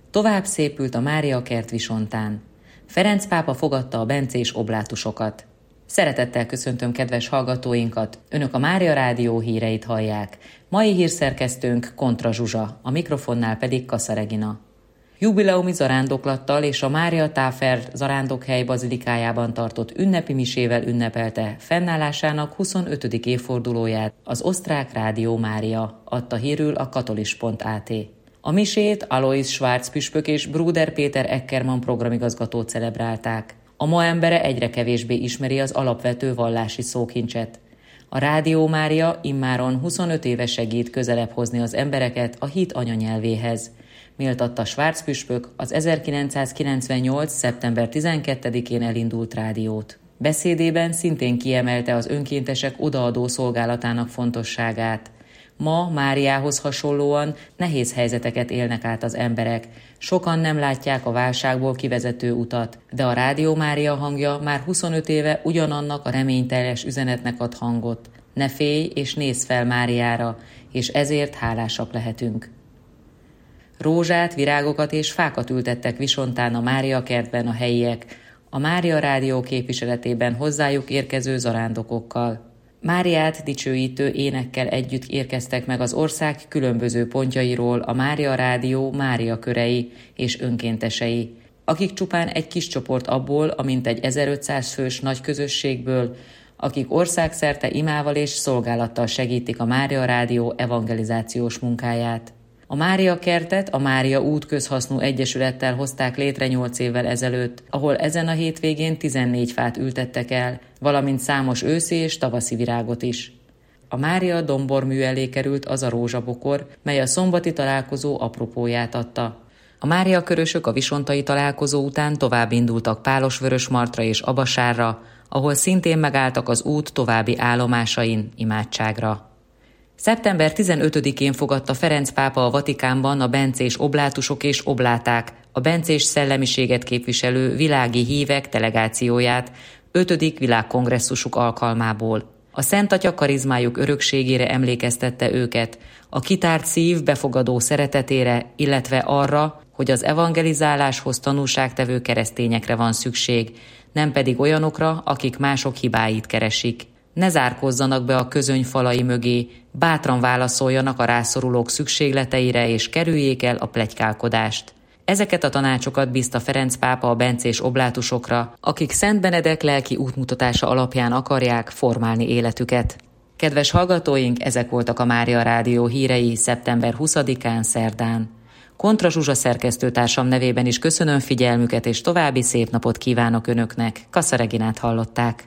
Tovább szépült a Mária kert Visontán. Ferenc pápa fogadta a bencés oblátusokat. Szeretettel köszöntöm kedves hallgatóinkat, Önök a Mária Rádió híreit hallják. Mai hírszerkesztőnk Kontra Zsuzsa, a mikrofonnál pedig Kassa Regina. Jubileumi zarándoklattal és a Mária Táfer zarándokhely bazilikájában tartott ünnepi misével ünnepelte fennállásának 25. évfordulóját az osztrák Rádió Mária, adta hírül a katolis.at. A misét Alois Schwarz püspök és Bruder Péter Eckermann programigazgató celebrálták. A ma embere egyre kevésbé ismeri az alapvető vallási szókincset. A Rádió Mária immáron 25 éve segít közelebb hozni az embereket a hit anyanyelvéhez, méltatta Schwarz püspök az 1998. szeptember 12-én elindult rádiót. Beszédében szintén kiemelte az önkéntesek odaadó szolgálatának fontosságát. Ma Máriához hasonlóan nehéz helyzeteket élnek át az emberek. Sokan nem látják a válságból kivezető utat, de a Rádió Mária hangja már 25 éve ugyanannak a reményteljes üzenetnek ad hangot. Ne félj és nézz fel Máriára, és ezért hálásak lehetünk. Rózsát, virágokat és fákat ültettek Visontán a Mária kertben a helyiek, a Mária Rádió képviseletében hozzájuk érkező zarándokokkal. Máriát dicsőítő énekkel együtt érkeztek meg az ország különböző pontjairól a Mária Rádió Mária körei és önkéntesei, akik csupán egy kis csoport abból a mintegy 1500 fős nagy közösségből, akik országszerte imával és szolgálattal segítik a Mária Rádió evangelizációs munkáját. A Mária kertet a Mária út közhasznú egyesülettel hozták létre 8 évvel ezelőtt, ahol ezen a hétvégén 14 fát ültettek el, valamint számos őszi és tavaszi virágot is. A Mária dombormű elé került az a rózsabokor, mely a szombati találkozó apropóját adta. A Mária körösök a visontai találkozó után tovább indultak Pálosvörösmartra és Abasárra, ahol szintén megálltak az út további állomásain imádságra. Szeptember 15-én fogadta Ferenc pápa a Vatikánban a bencés oblátusok és obláták, a bencés szellemiséget képviselő világi hívek delegációját 5. világkongresszusuk alkalmából. A Szent Atya karizmájuk örökségére emlékeztette őket, a kitárt szív befogadó szeretetére, illetve arra, hogy az evangelizáláshoz tanúságtevő keresztényekre van szükség, nem pedig olyanokra, akik mások hibáit keresik. Ne zárkozzanak be a közöny falai mögé, bátran válaszoljanak a rászorulók szükségleteire és kerüljék el a pletykálkodást. Ezeket a tanácsokat bízta Ferenc pápa a bencés oblátusokra, akik Szent Benedek lelki útmutatása alapján akarják formálni életüket. Kedves hallgatóink, ezek voltak a Mária Rádió hírei szeptember 20-án szerdán. Kontra Zsuzsa szerkesztőtársam nevében is köszönöm figyelmüket, és további szép napot kívánok Önöknek. Kassa Reginát hallották.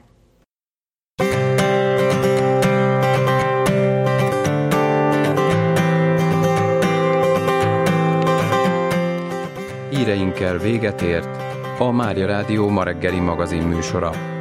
Híreinkkel véget ért a Mária Rádió ma reggeli magazin műsora.